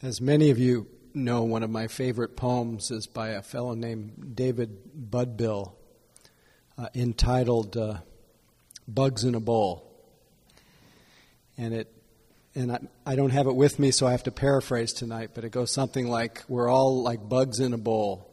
As many of you know, one of my favorite poems is by a fellow named David Budbill, entitled Bugs in a Bowl. And I don't have it with me, so I have to paraphrase tonight, but it goes something like, we're all like bugs in a bowl,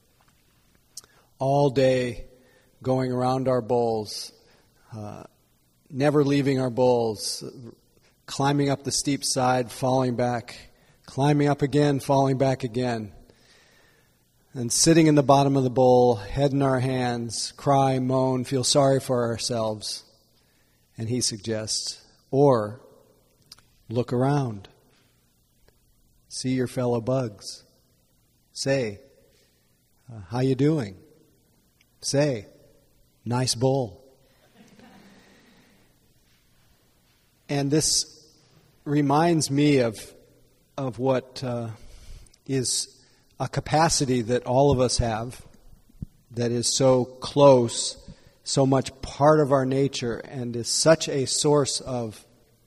all day going around our bowls, never leaving our bowls, climbing up the steep side, falling back, climbing up again, falling back again, and sitting in the bottom of the bowl, head in our hands, cry, moan, feel sorry for ourselves. And he suggests, or look around, see your fellow bugs, say, how you doing? Say, nice bowl. And this reminds me of what is a capacity that all of us have that is so close, so much part of our nature, and is such a source of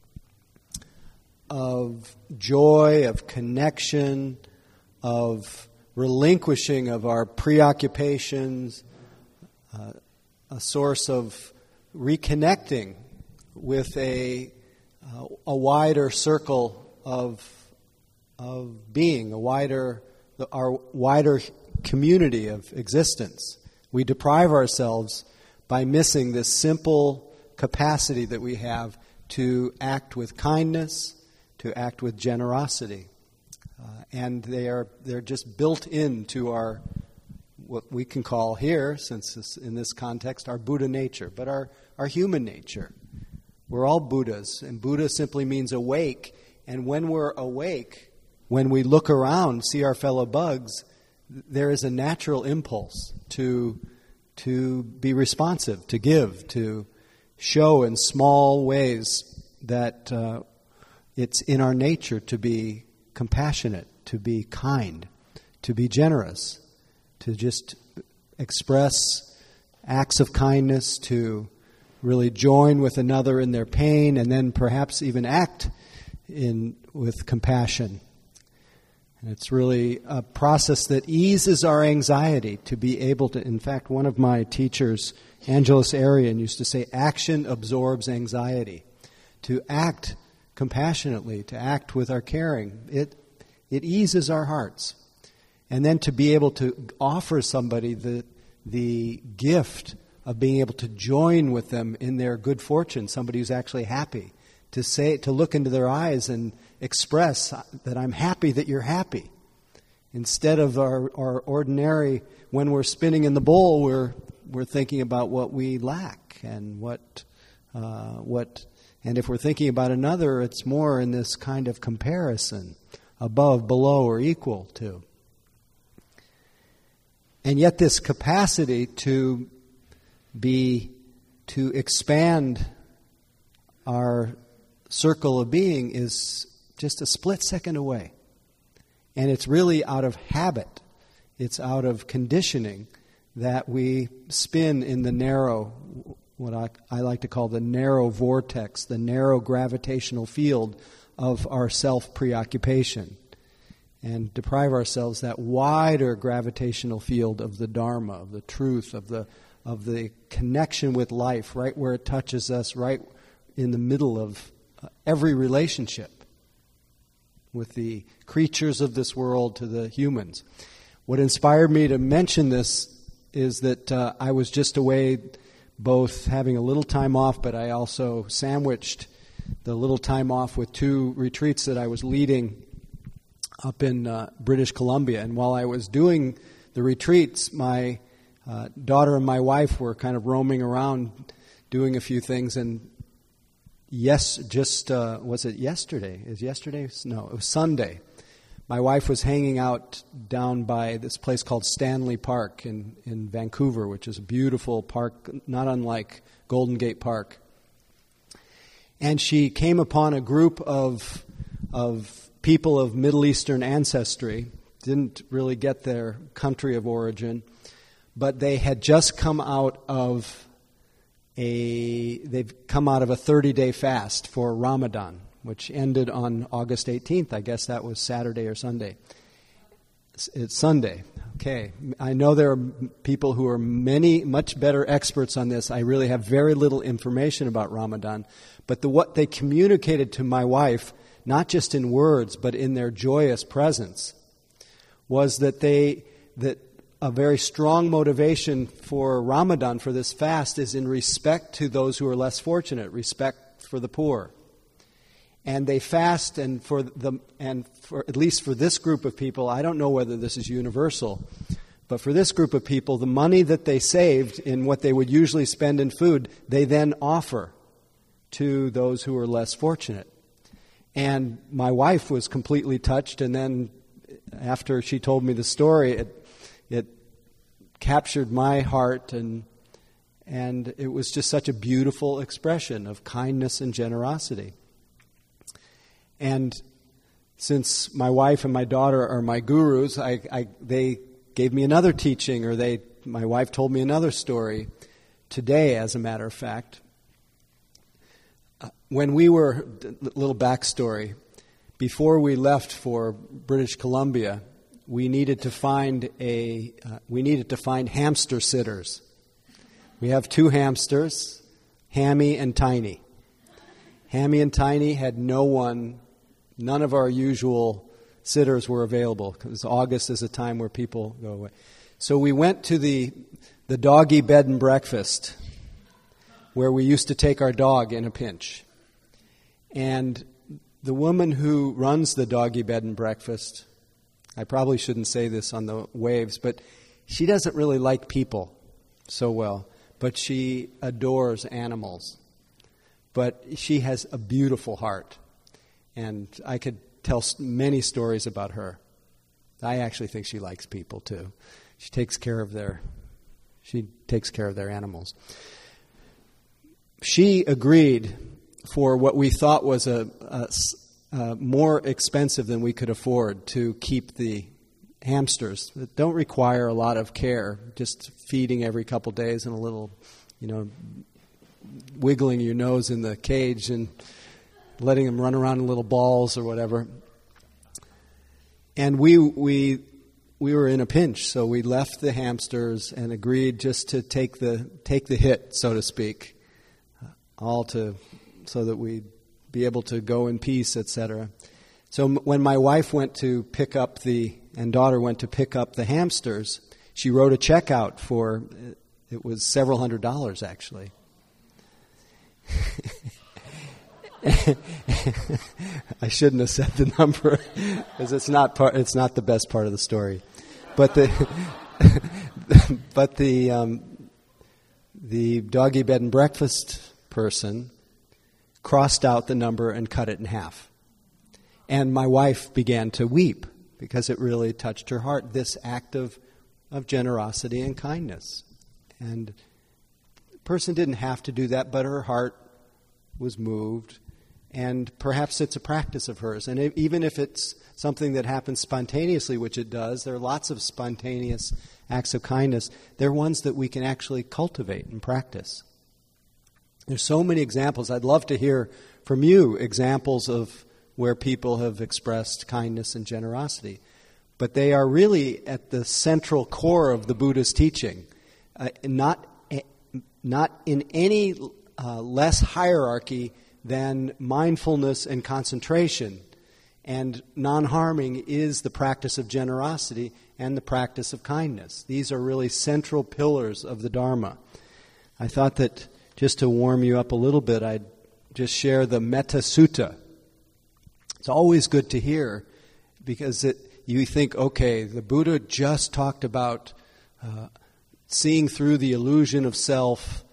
joy, of connection, of relinquishing of our preoccupations, a source of reconnecting with a wider circle of being, our wider community of existence. We deprive ourselves by missing this simple capacity that we have to act with kindness, to act with generosity. And they're just built into our, what we can call here, in this context, our Buddha nature, but our human nature. We're all Buddhas, and Buddha simply means awake. And when we're awake, when we look around, see our fellow bugs, there is a natural impulse to be responsive, to give, to show in small ways that it's in our nature to be compassionate, to be kind, to be generous, to just express acts of kindness, to really join with another in their pain, and then perhaps even act with compassion. And it's really a process that eases our anxiety to be able to, in fact, one of my teachers, Angelos Arian, used to say, action absorbs anxiety. To act compassionately, to act with our caring, it eases our hearts. And then to be able to offer somebody the gift of being able to join with them in their good fortune, somebody who's actually happy, to look into their eyes and express that I'm happy that you're happy. Instead of our ordinary, when we're spinning in the bowl, we're thinking about what we lack and and if we're thinking about another, it's more in this kind of comparison, above, below, or equal to. And yet this capacity to expand our circle of being is just a split second away. And it's really out of habit. It's out of conditioning that we spin in the narrow, what I like to call the narrow vortex, the narrow gravitational field of our self-preoccupation, and deprive ourselves that wider gravitational field of the Dharma, of the truth, of the connection with life, right where it touches us, right in the middle of every relationship with the creatures of this world to the humans. What inspired me to mention this is that I was just away, both having a little time off, but I also sandwiched the little time off with 2 retreats that I was leading up in British Columbia. And while I was doing the retreats, my daughter and my wife were kind of roaming around doing a few things. And was it yesterday? Is yesterday? No, it was Sunday. My wife was hanging out down by this place called Stanley Park in Vancouver, which is a beautiful park, not unlike Golden Gate Park. And she came upon a group of people of Middle Eastern ancestry, didn't really get their country of origin, but they had just come out of they've come out of a 30-day fast for Ramadan, which ended on August 18th. I guess that was Saturday or Sunday. It's Sunday. Okay. I know there are people who are much better experts on this. I really have very little information about Ramadan. But what they communicated to my wife, not just in words, but in their joyous presence, was that a very strong motivation for Ramadan, for this fast, is in respect to those who are less fortunate, respect for the poor. And they fast, and for at least for this group of people, I don't know whether this is universal, but for this group of people, the money that they saved in what they would usually spend in food, they then offer to those who are less fortunate. And my wife was completely touched, and then after she told me the story, it captured my heart, and it was just such a beautiful expression of kindness and generosity. And since my wife and my daughter are my gurus, they gave me another teaching, or my wife told me another story today, as a matter of fact. When we were, little backstory, before we left for British Columbia, we needed to find hamster sitters. We have 2 hamsters, Hammy and Tiny. Hammy and Tiny had none of our usual sitters were available, because August is a time where people go away. So we went to the doggy bed and breakfast, where we used to take our dog in a pinch. And the woman who runs the doggy bed and breakfast, I probably shouldn't say this on the waves, but she doesn't really like people so well, but she adores animals. But she has a beautiful heart, and I could tell many stories about her. I actually think she likes people too. She takes care of their animals. She agreed for what we thought was a more expensive than we could afford to keep the hamsters that don't require a lot of care, just feeding every couple days and a little, wiggling your nose in the cage and letting them run around in little balls or whatever. And we were in a pinch, so we left the hamsters and agreed just to take the hit, so to speak, so that we'd be able to go in peace, etc. So when my wife went to pick up and daughter went to pick up the hamsters, she wrote a check out for, it was several $100s actually. I shouldn't have said the number, because it's not the best part of the story. But the doggy bed and breakfast person crossed out the number and cut it in half. And my wife began to weep because it really touched her heart, this act of generosity and kindness. And the person didn't have to do that, but her heart was moved. And perhaps it's a practice of hers. And even if it's something that happens spontaneously, which it does, there are lots of spontaneous acts of kindness. They're ones that we can actually cultivate and practice. There's so many examples. I'd love to hear from you examples of where people have expressed kindness and generosity. But they are really at the central core of the Buddha's teaching, not in any less hierarchy than mindfulness and concentration. And non-harming is the practice of generosity and the practice of kindness. These are really central pillars of the Dharma. I thought that just to warm you up a little bit, I'd just share the Metta Sutta. It's always good to hear, because you think, okay, the Buddha just talked about seeing through the illusion of self,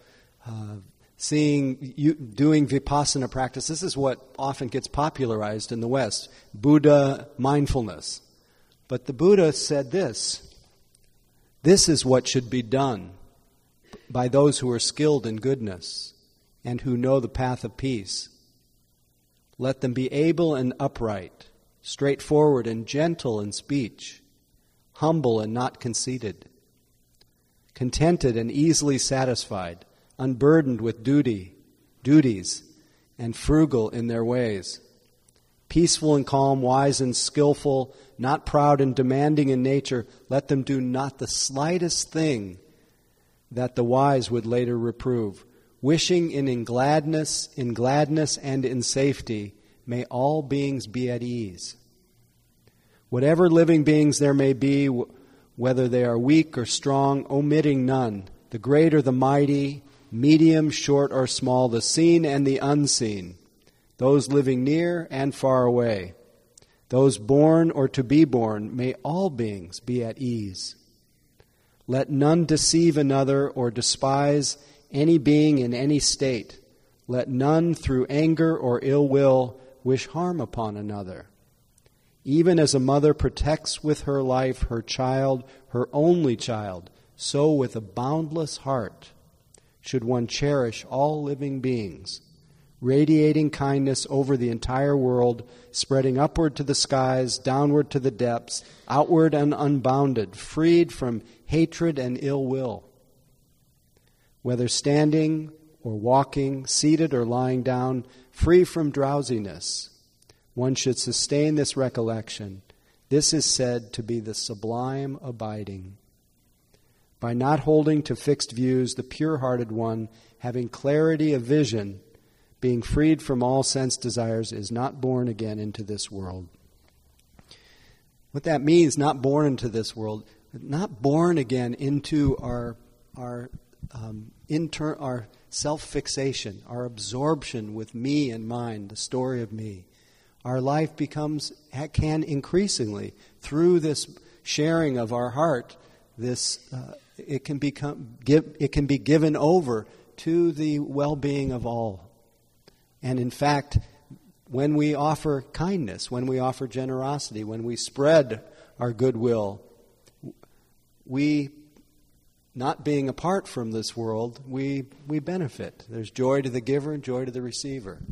doing vipassana practice. This is what often gets popularized in the West, Buddha mindfulness. But the Buddha said this is what should be done by those who are skilled in goodness and who know the path of peace. Let them be able and upright, straightforward and gentle in speech, humble and not conceited, contented and easily satisfied, unburdened with duties, and frugal in their ways. Peaceful and calm, wise and skillful, not proud and demanding in nature, let them do not the slightest thing that the wise would later reprove. Wishing in gladness and in safety, may all beings be at ease. Whatever living beings there may be, whether they are weak or strong, omitting none, the great or the mighty, medium, short or small, the seen and the unseen, those living near and far away, those born or to be born, may all beings be at ease. Let none deceive another or despise any being in any state. Let none through anger or ill will wish harm upon another. Even as a mother protects with her life her child, her only child, so with a boundless heart should one cherish all living beings, radiating kindness over the entire world, spreading upward to the skies, downward to the depths, outward and unbounded, freed from hatred and ill will. Whether standing or walking, seated or lying down, free from drowsiness, one should sustain this recollection. This is said to be the sublime abiding. By not holding to fixed views, the pure-hearted one, having clarity of vision, being freed from all sense desires, is not born again into this world. What that means, not born into this world, not born again into our self-fixation, our absorption with me and mine, the story of me. Our life can increasingly, through this sharing of our heart, it can be given over to the well-being of all. And in fact, when we offer kindness, when we offer generosity, when we spread our goodwill, we, not being apart from this world, we benefit. There's joy to the giver and joy to the receiver.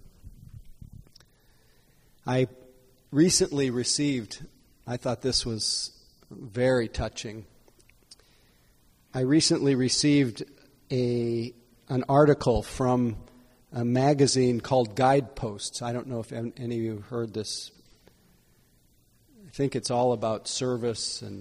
I recently received, I thought this was very touching. I recently received an article from a magazine called Guideposts. I don't know if any of you heard this. I think it's all about service and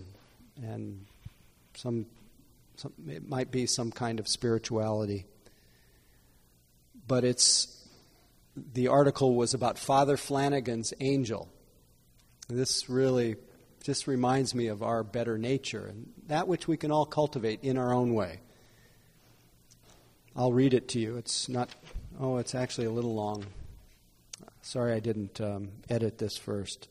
it might be some kind of spirituality. But the article was about Father Flanagan's angel. This really just reminds me of our better nature and that which we can all cultivate in our own way. I'll read it to you. It's actually a little long. Sorry I didn't edit this first.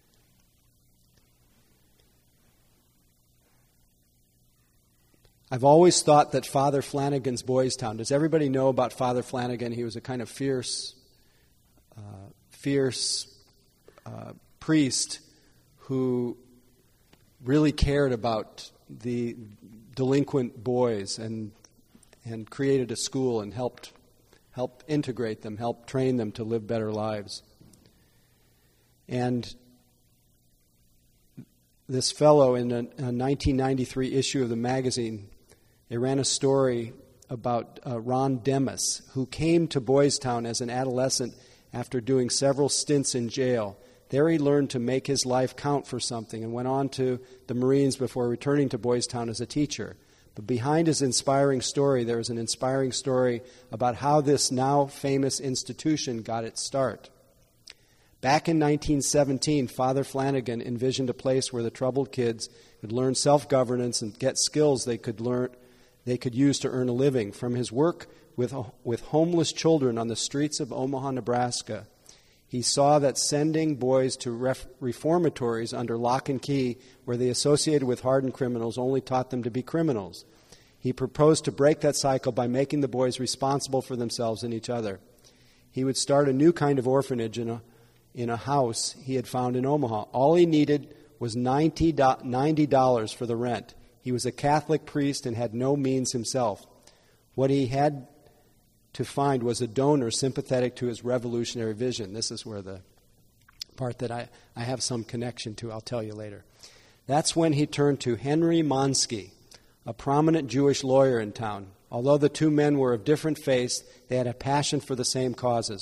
I've always thought that Father Flanagan's Boys Town. Does everybody know about Father Flanagan? He was a kind of fierce priest who really cared about the delinquent boys and created a school and helped integrate them, helped train them to live better lives. And this fellow, in a 1993 issue of the magazine, they ran a story about Ron Demas, who came to Boys Town as an adolescent after doing several stints in jail. There he learned to make his life count for something and went on to the Marines before returning to Boys Town as a teacher. But behind his inspiring story, there is an inspiring story about how this now famous institution got its start. Back in 1917, Father Flanagan envisioned a place where the troubled kids could learn self-governance and get skills they could use to earn a living. From his work with homeless children on the streets of Omaha, Nebraska, he saw that sending boys to reformatories under lock and key, where they associated with hardened criminals, only taught them to be criminals. He proposed to break that cycle by making the boys responsible for themselves and each other. He would start a new kind of orphanage in a house he had found in Omaha. All he needed was $90 for the rent. He was a Catholic priest and had no means himself. What he had to find was a donor sympathetic to his revolutionary vision. This is where the part that I have some connection to, I'll tell you later. That's when he turned to Henry Monsky, a prominent Jewish lawyer in town. Although the two men were of different faiths, they had a passion for the same causes.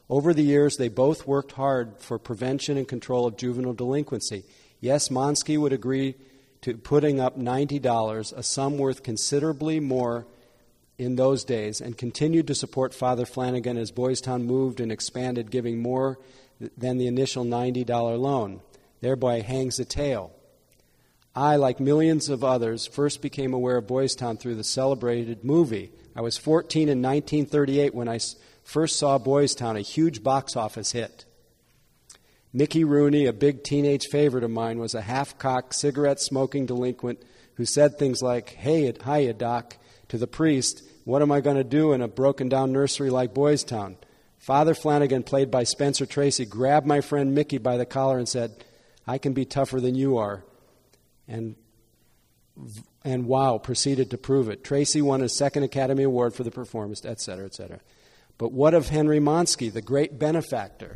Over the years, they both worked hard for prevention and control of juvenile delinquency. Yes, Monsky would agree to putting up $90, a sum worth considerably more in those days, and continued to support Father Flanagan as Boys Town moved and expanded, giving more than the initial $90 loan. Thereby hangs the tale. I, like millions of others, first became aware of Boys Town through the celebrated movie. I was 14 in 1938 when I first saw Boys Town, a huge box office hit. Mickey Rooney, a big teenage favorite of mine, was a half-cocked, cigarette-smoking delinquent who said things like, "Hey, hiya, Doc," to the priest, "What am I going to do in a broken-down nursery like Boys Town?" Father Flanagan, played by Spencer Tracy, grabbed my friend Mickey by the collar and said, "I can be tougher than you are." And wow, proceeded to prove it. Tracy won his second Academy Award for the performance, etc., etc. But what of Henry Monsky, the great benefactor?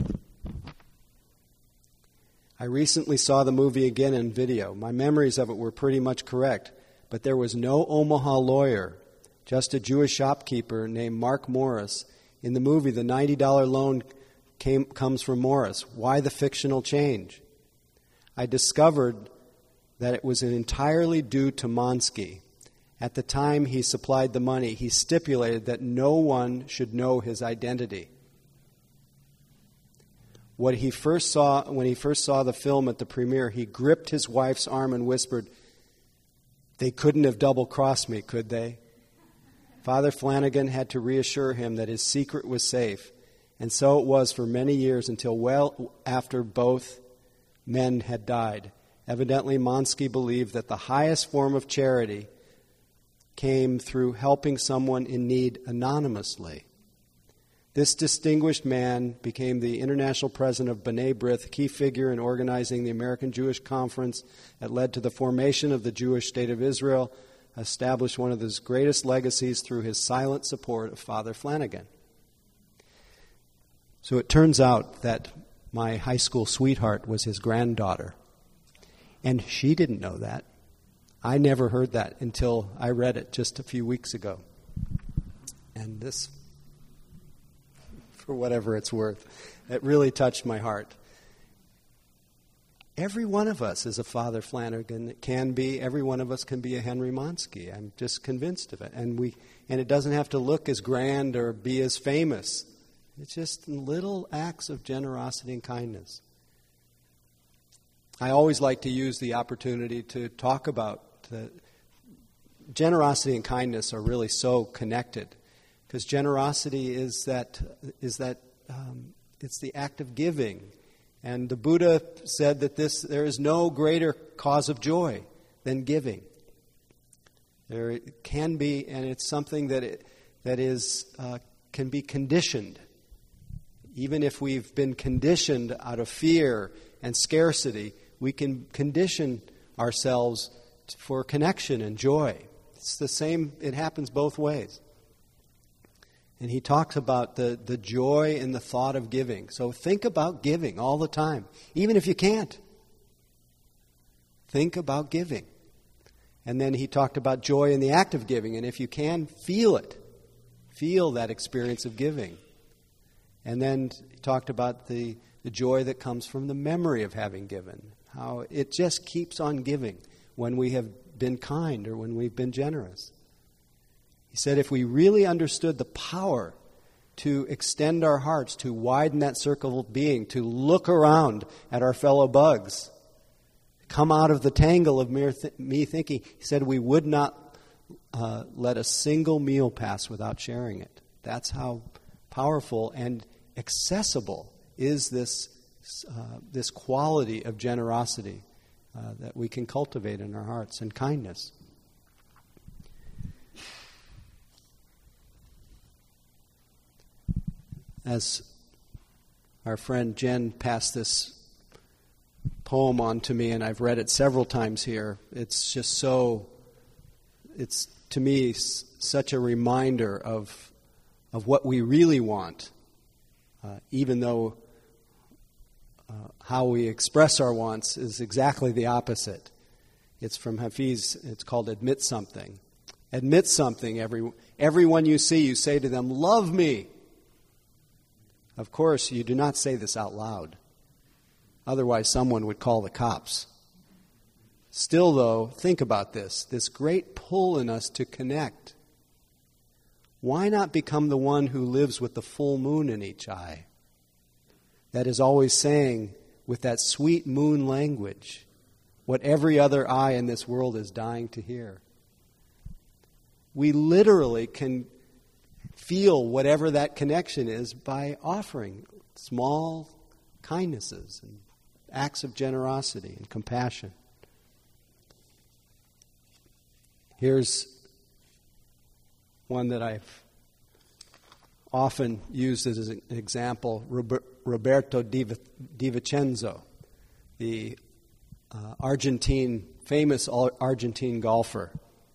I recently saw the movie again in video. My memories of it were pretty much correct, but there was no Omaha lawyer, just a Jewish shopkeeper named Mark Morris. In the movie, the $90 loan comes from Morris. Why the fictional change? I discovered that it was entirely due to Monsky. At the time he supplied the money, he stipulated that no one should know his identity. When he first saw the film at the premiere, he gripped his wife's arm and whispered, "They couldn't have double-crossed me, could they?" Father Flanagan had to reassure him that his secret was safe, and so it was for many years until well after both men had died. Evidently, Monsky believed that the highest form of charity came through helping someone in need anonymously. This distinguished man became the international president of B'nai B'rith, key figure in organizing the American Jewish Conference that led to the formation of the Jewish State of Israel, established one of his greatest legacies through his silent support of Father Flanagan. So it turns out that my high school sweetheart was his granddaughter. And she didn't know that. I never heard that until I read it just a few weeks ago. And this, for whatever it's worth, it really touched my heart. Every one of us is a Father Flanagan. It can be. Every one of us can be a Henry Monsky. I'm just convinced of it. And it doesn't have to look as grand or be as famous. It's just little acts of generosity and kindness. I always like to use the opportunity to talk about generosity and kindness are really so connected, because generosity is that it's the act of giving, and the Buddha said that there is no greater cause of joy than giving. There can be, and it's something that can be conditioned, even if we've been conditioned out of fear and scarcity. We can condition ourselves for connection and joy. It's the same, it happens both ways. And he talks about the joy in the thought of giving. So think about giving all the time, even if you can't. Think about giving. And then he talked about joy in the act of giving, and if you can, feel it. Feel that experience of giving. And then he talked about the joy that comes from the memory of having given. How it just keeps on giving when we have been kind or when we've been generous. He said if we really understood the power to extend our hearts, to widen that circle of being, to look around at our fellow bugs, come out of the tangle of me thinking, he said we would not let a single meal pass without sharing it. That's how powerful and accessible is this quality of generosity that we can cultivate in our hearts, and kindness. As our friend Jen passed this poem on to me, and I've read it several times here, it's just it's to me such a reminder of what we really want, even though how we express our wants is exactly the opposite. It's from Hafiz. It's called Admit Something. Admit something. Everyone you see, you say to them, "Love me." Of course, you do not say this out loud. Otherwise, someone would call the cops. Still, though, think about this great pull in us to connect. Why not become the one who lives with the full moon in each eye? That is always saying, with that sweet moon language, what every other eye in this world is dying to hear. We literally can feel whatever that connection is by offering small kindnesses and acts of generosity and compassion. Here's one that I've often used as an example, Roberto Di Vincenzo, the famous Argentine golfer,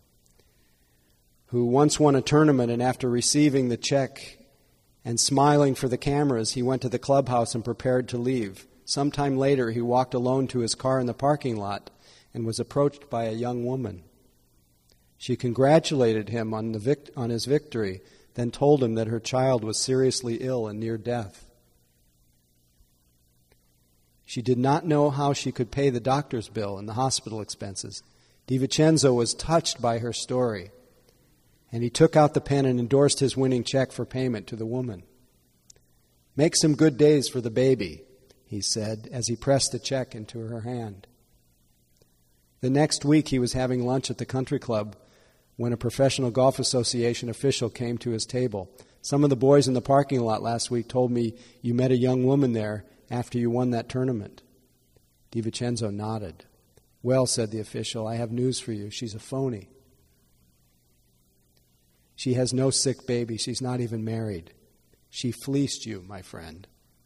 who once won a tournament, and after receiving the check and smiling for the cameras, he went to the clubhouse and prepared to leave. Sometime later, he walked alone to his car in the parking lot and was approached by a young woman. She congratulated him on his victory, then told him that her child was seriously ill and near death. She did not know how she could pay the doctor's bill and the hospital expenses. Di Vincenzo was touched by her story, and he took out the pen and endorsed his winning check for payment to the woman. "Make some good days for the baby," he said as he pressed the check into her hand. The next week he was having lunch at the country club when a professional golf association official came to his table. "Some of the boys in the parking lot last week told me you met a young woman there after you won that tournament." Di Vincenzo nodded. "Well," said the official, "I have news for you. She's a phony. She has no sick baby. She's not even married. She fleeced you, my friend."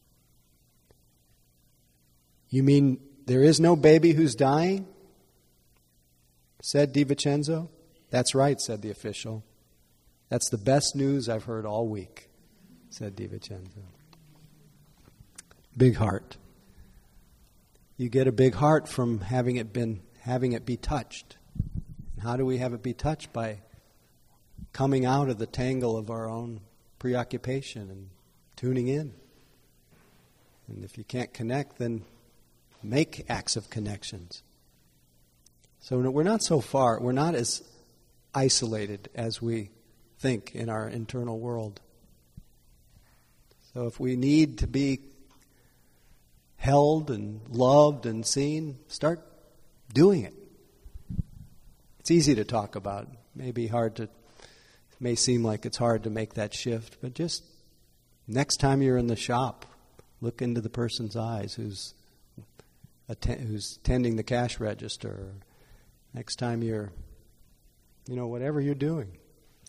"You mean there is no baby who's dying?" said Di Vincenzo. "That's right," said the official. "That's the best news I've heard all week," said Di Vincenzo. Big heart. You get a big heart from having it be touched. And how do we have it be touched? By coming out of the tangle of our own preoccupation and tuning in. And if you can't connect, then make acts of connections. So we're not so far, we're not as isolated as we think in our internal world. So if we need to be held and loved and seen, start doing it. It's easy to talk about. It may seem like it's hard to make that shift, but just next time you're in the shop, look into the person's eyes who's tending the cash register. Next time you're, whatever you're doing,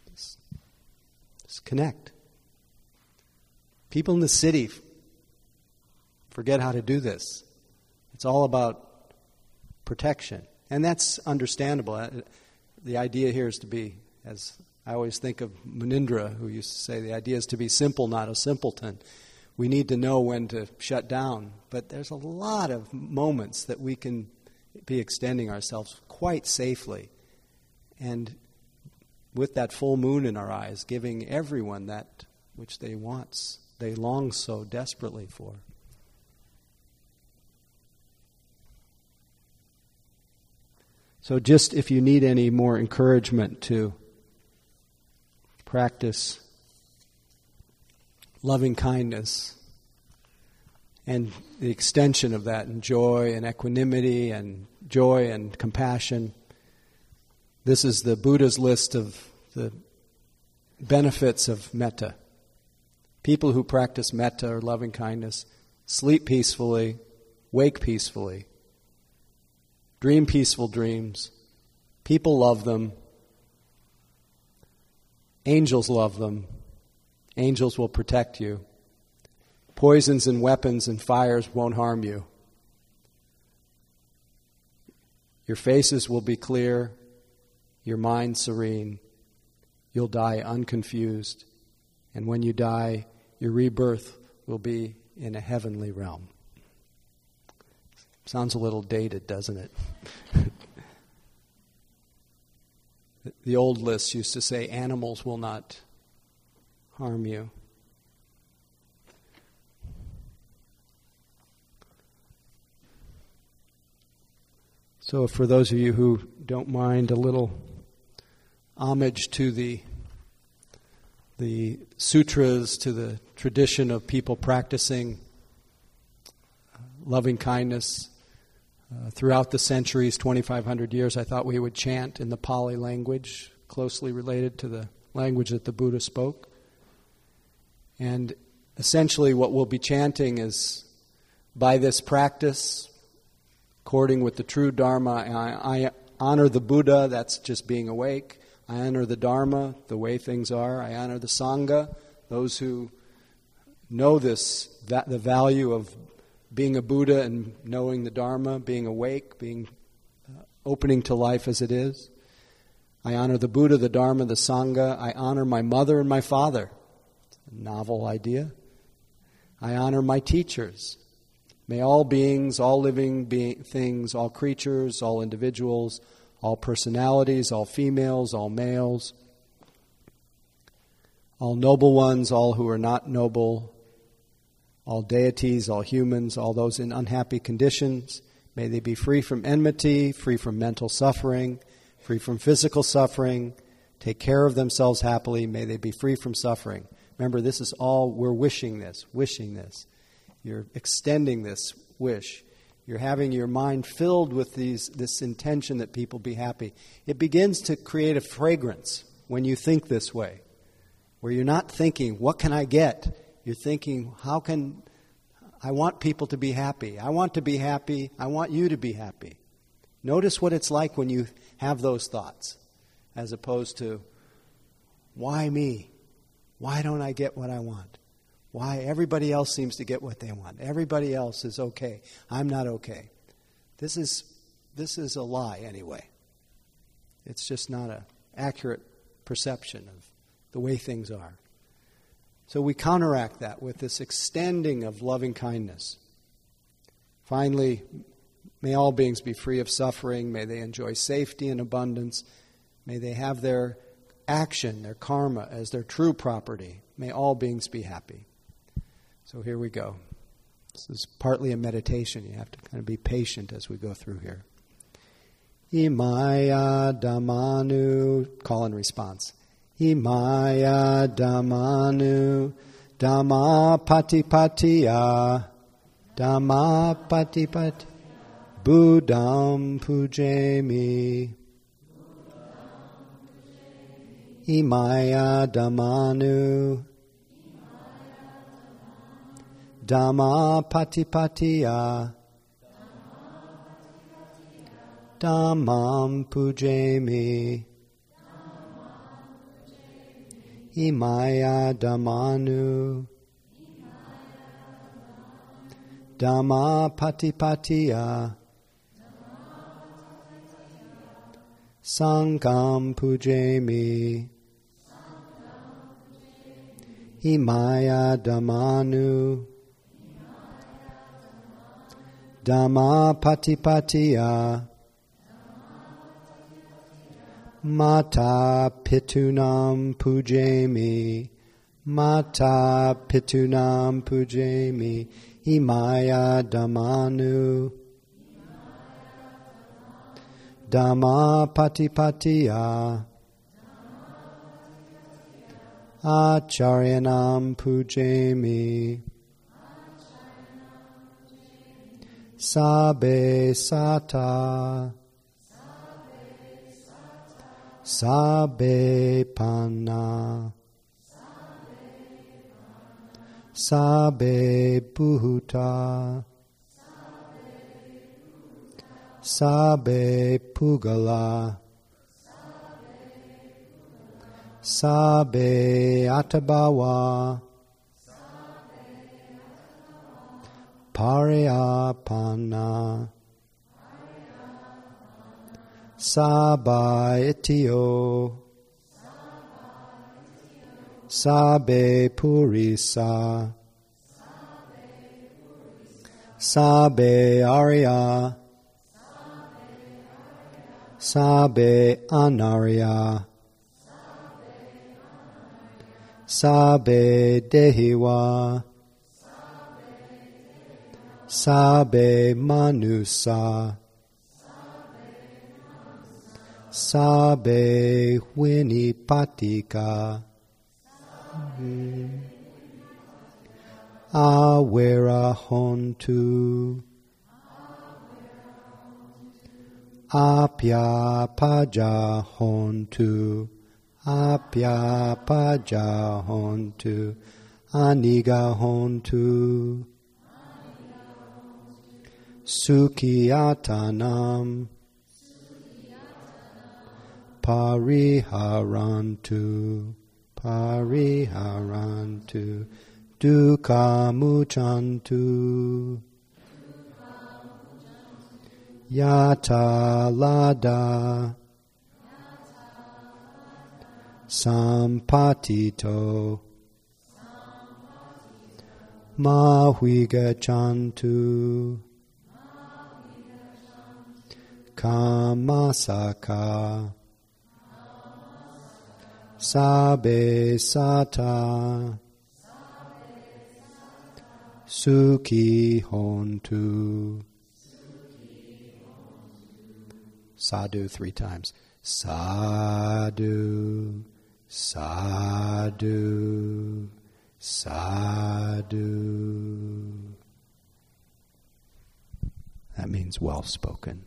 just connect. People in the city forget how to do this. It's all about protection. And that's understandable. The idea here is to be, as I always think of Munindra, who used to say, the idea is to be simple, not a simpleton. We need to know when to shut down. But there's a lot of moments that we can be extending ourselves quite safely. And with that full moon in our eyes, giving everyone that which they long so desperately for. So just if you need any more encouragement to practice loving kindness and the extension of that in joy and equanimity and joy and compassion, this is the Buddha's list of the benefits of metta. People who practice metta or loving kindness sleep peacefully, wake peacefully, dream peaceful dreams. People love them. Angels love them. Angels will protect you. Poisons and weapons and fires won't harm you. Your faces will be clear, your mind serene. You'll die unconfused. And when you die, your rebirth will be in a heavenly realm. Sounds a little dated, doesn't it? The old list used to say animals will not harm you. So for those of you who don't mind a little homage to the sutras, to the tradition of people practicing loving kindness throughout the centuries, 2,500 years, I thought we would chant in the Pali language, closely related to the language that the Buddha spoke. And essentially what we'll be chanting is, by this practice, according with the true Dharma, I honor the Buddha, that's just being awake. I honor the Dharma, the way things are. I honor the Sangha, those who know this, the value of being a Buddha and knowing the Dharma, being awake, being opening to life as it is. I honor the Buddha, the Dharma, the Sangha. I honor my mother and my father. It's a novel idea. I honor my teachers. May all beings, all living things, all creatures, all individuals, all personalities, all females, all males, all noble ones, all who are not noble, all deities, all humans, all those in unhappy conditions, may they be free from enmity, free from mental suffering, free from physical suffering, take care of themselves happily, may they be free from suffering. Remember, this is all, we're wishing this. You're extending this wish. You're having your mind filled with this intention that people be happy. It begins to create a fragrance when you think this way, where you're not thinking, what can I get? You're thinking, I want people to be happy. I want to be happy. I want you to be happy. Notice what it's like when you have those thoughts, as opposed to, why me? Why don't I get what I want? Why everybody else seems to get what they want? Everybody else is okay. I'm not okay. This is a lie anyway. It's just not an accurate perception of the way things are. So we counteract that with this extending of loving kindness. Finally, may all beings be free of suffering. May they enjoy safety and abundance. May they have their action, their karma, as their true property. May all beings be happy. So here we go. This is partly a meditation. You have to kind of be patient as we go through here. Imaya Dhammanu, call and response. Imaya Dhammanu, Dhamma Patipatiya, Dhamma Patipati, Buddham Pujami. Imaya Dhammanu, Dhamma Patipatiya, Dhammam Pujami. Imaya Dhammanu, Dhamma Patipatiya, Sangham Pujami. Imaya Dhammanu, Dhamma Patipatiya, Mata Pitunam Pujami, Mata Pitunam Pujami, Imaya Dhammanu, Dhamma Patipatiya, Acharyanam Pujami, Sabe Sata, Sabe Panna, Sabe Bhuta, Sabe Pugala, Sabe Atabhawa, Pariyapana, Saba Itio, Sabe Purisa, Sabe Arya, Sabe Anarya, Sabe Dehiwa, Sabe Manusa, Sabe Winipatika Awera Hontu Apya Paja Hontu Apya Paja Hontu Aniga Hontu Sukhiyatanam Pariharantu Pariharantu Dukkha Muchantu Yata Lada Sampatito Mahvigachantu Kamasaka Sabe Sata Sukhi Hontu. Sadhu 3 times. Sadhu, sadhu, sadhu. That means well spoken.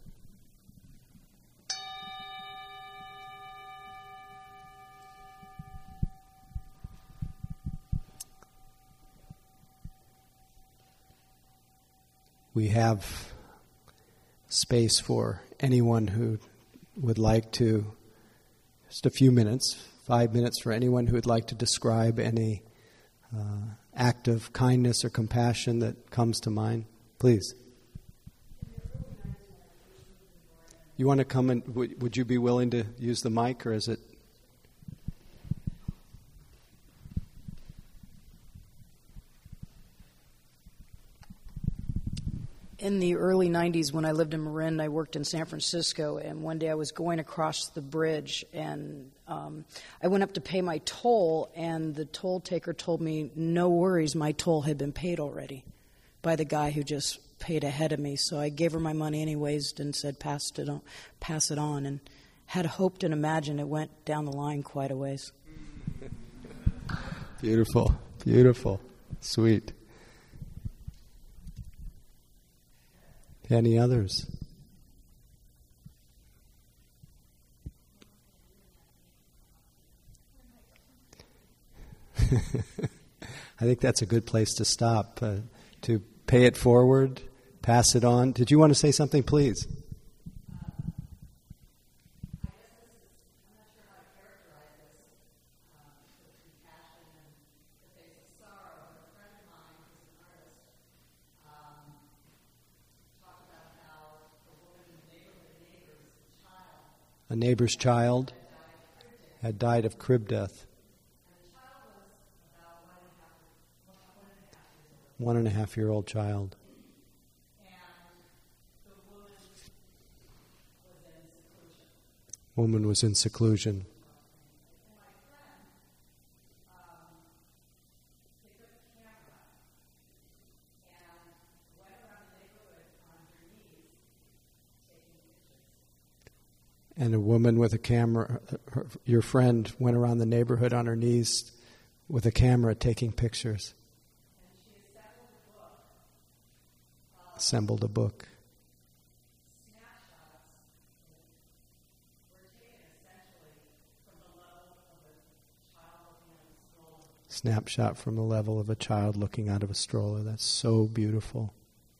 We have space for anyone who would like to, just a few minutes, 5 minutes for anyone who would like to describe any act of kindness or compassion that comes to mind. Please. You want to come and would you be willing to use the mic, or is it? In the early 90s, when I lived in Marin, I worked in San Francisco, and one day I was going across the bridge, and I went up to pay my toll, and the toll taker told me, no worries, my toll had been paid already by the guy who just paid ahead of me. So I gave her my money anyways and said, pass it on, and had hoped and imagined it went down the line quite a ways. Beautiful, beautiful, sweet. Any others? I think that's a good place to stop, to pay it forward, pass it on. Did you want to say something, please? A neighbor's child had died of crib death. 1.5-year-old child. Woman was in seclusion. And a woman with a camera, your friend went around the neighborhood on her knees with a camera taking pictures. And she Assembled a book. Snapshots were taken essentially from the level of a child looking at a stroller. Snapshot from the level of a child looking out of a stroller. That's so beautiful.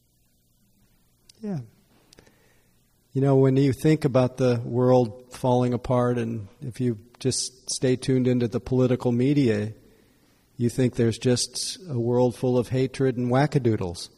Yeah. You know, when you think about the world falling apart, and if you just stay tuned into the political media, you think there's just a world full of hatred and wackadoodles.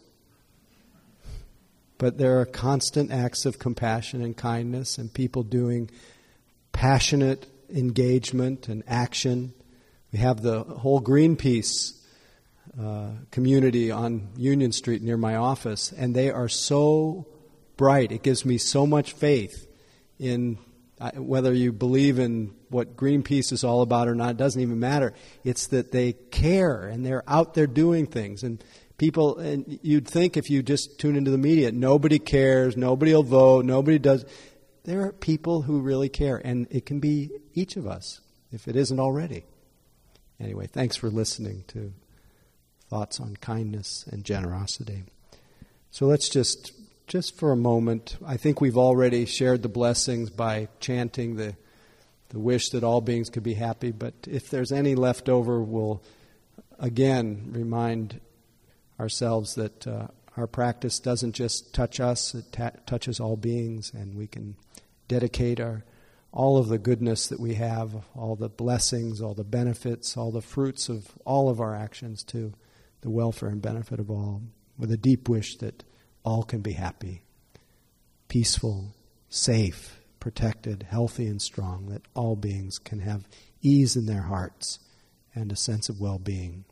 But there are constant acts of compassion and kindness, and people doing passionate engagement and action. We have the whole Greenpeace community on Union Street near my office, and they are so bright. It gives me so much faith in whether you believe in what Greenpeace is all about or not. It doesn't even matter. It's that they care and they're out there doing things. And people, and you'd think if you just tune into the media, nobody cares, nobody will vote, nobody does. there are people who really care, and it can be each of us, if it isn't already. Anyway, thanks for listening to thoughts on kindness and generosity. So let's just for a moment, I think we've already shared the blessings by chanting the wish that all beings could be happy, but if there's any left over, we'll again remind ourselves that our practice doesn't just touch us, it touches all beings, and we can dedicate all of the goodness that we have, all the blessings, all the benefits, all the fruits of all of our actions to the welfare and benefit of all, with a deep wish that all can be happy, peaceful, safe, protected, healthy, and strong, that all beings can have ease in their hearts and a sense of well-being,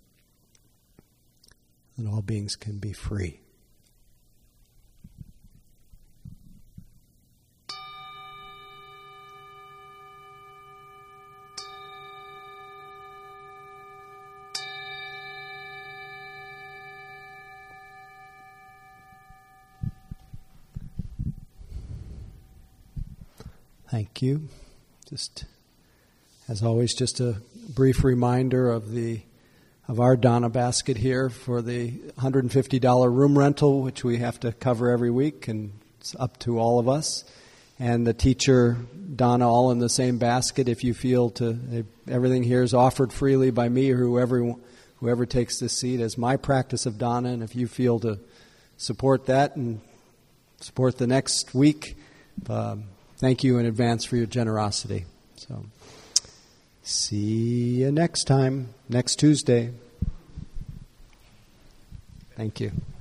that all beings can be free. Thank you. Just, as always, just a brief reminder of our Dana basket here for the $150 room rental, which we have to cover every week, and it's up to all of us. And the teacher Dana, all in the same basket. If you feel everything here is offered freely by me or whoever takes this seat as my practice of Dana, and if you feel to support that and support the next week, thank you in advance for your generosity. So, see you next time, next Tuesday. Thank you.